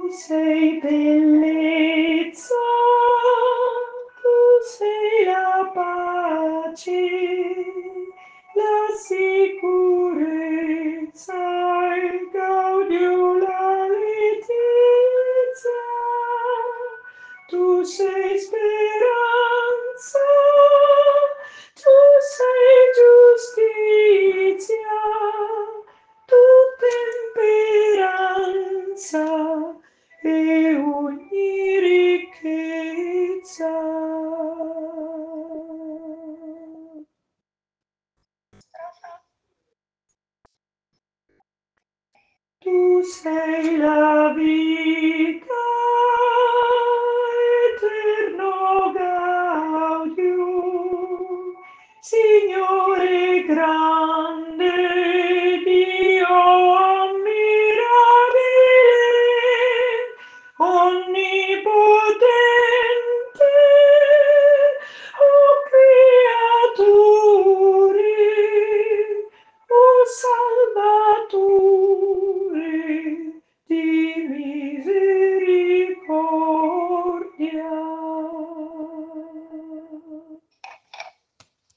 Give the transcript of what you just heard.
sei bellezza, tu sei la pace, la sicurezza, il gaudio, la letizia. Tu sei speranza, tu sei giustizia, tu temperanza e ogni ricchezza. Tu sei la vita.